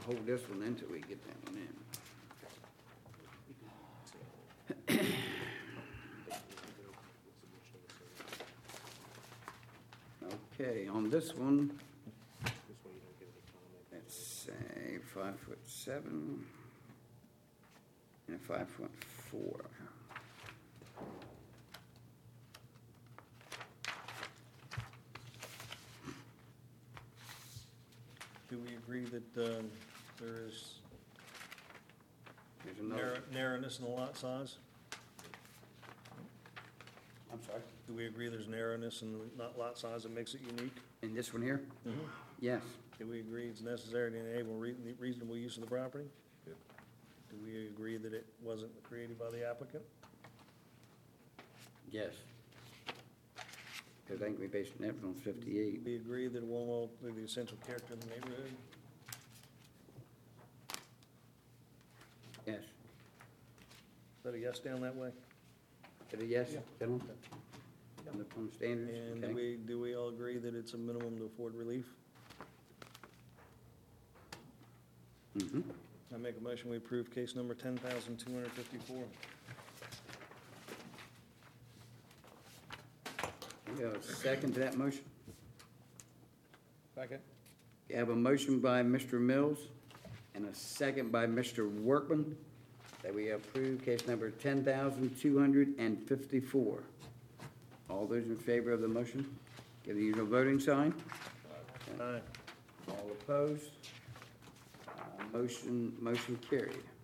hold this one until we get that one in. Okay, on this one, let's say 5'7" and a 5'4". Do we agree that there is There's another, narrowness in the lot size? I'm sorry, Do we agree there's narrowness in the lot size that makes it unique? in this one here? Yes. Do we agree it's necessary to enable reasonable use of the property? Yep. Do we agree that it wasn't created by the applicant? Yes. Because I think we based that on 58. We agree that it won't alter the essential character of the neighborhood? Yes. Is that a yes down that way? Is it a yes, gentlemen? On the standards, And okay. do we all agree that it's a minimum to afford relief? Mm-hmm. I make a motion, we approve case number 10,254. We have a second to that motion? Second. We have a motion by Mr. Mills and a second by Mr. Workman that we approve case number 10,254. All those in favor of the motion, give the usual voting sign. Aye. All opposed? Motion carried.